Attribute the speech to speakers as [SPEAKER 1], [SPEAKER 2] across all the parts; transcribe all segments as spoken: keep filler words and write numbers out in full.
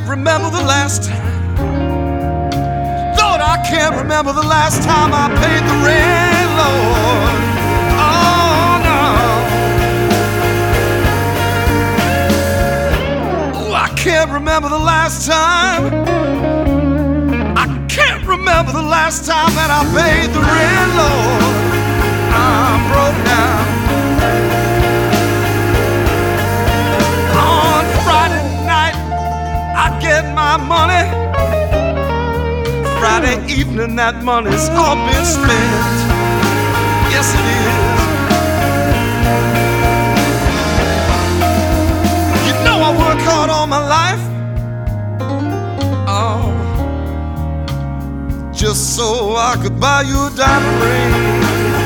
[SPEAKER 1] remember the last time. Lord, I can't remember the last time I paid the rent, Lord. Oh, no. Oh, I can't remember the last time. I can't remember the last time that I paid the rent, Lord. I'm broke down. On Friday night, I get my money. Friday evening, that money's all been spent. Yes, it is. You know I work hard all my life. Oh, just so I could buy you a diamond ring.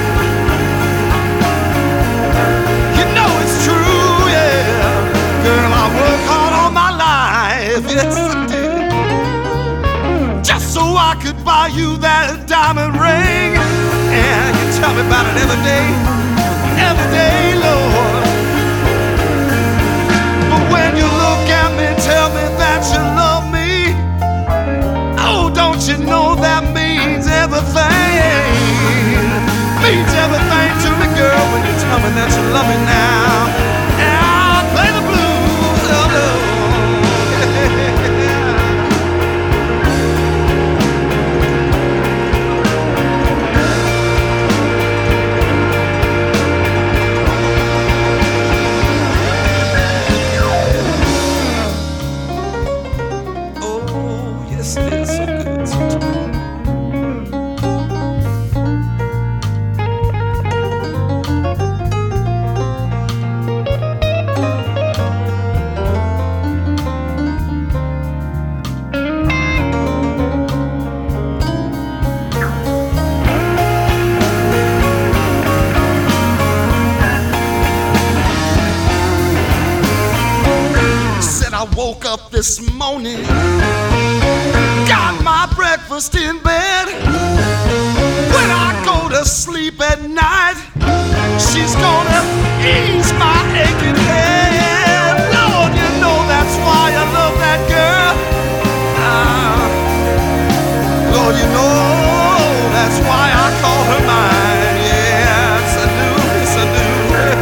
[SPEAKER 1] You know it's true, yeah. Girl, I work hard all my life. Yes, I do. Just so I could buy you that diamond ring. And you tell me about it every day, every day, Lord. But when you look at me, tell me that you love me. Oh, don't you know that means everything? Means everything to me, girl, when you tell me that you love me now. And I'll play the blues, oh, Lord. I woke up this morning, got my breakfast in bed. When I go to sleep at night, she's gonna ease my aching head. Lord, you know that's why I love that girl. Ah, Lord, you know that's why I call her mine. Yes, I do, yes, I do.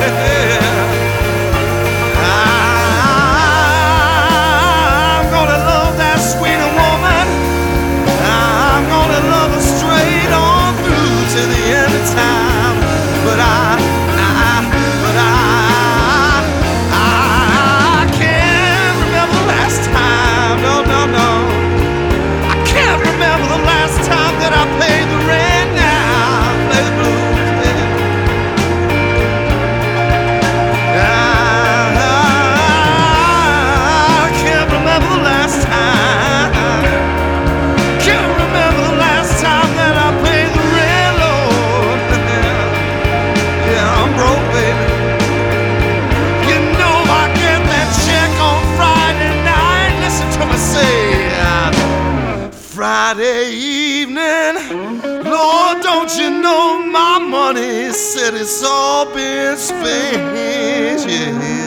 [SPEAKER 1] To the end of time, but I, I, but I, I, I can't remember the last time. No, no, no. I can't remember the last time that I paid the rent. Now play the blues, baby. I, I can't remember the last time. Can't remember the last time that I paid the rent. Friday evening, Lord, don't you know my money said it's all been spent, yeah.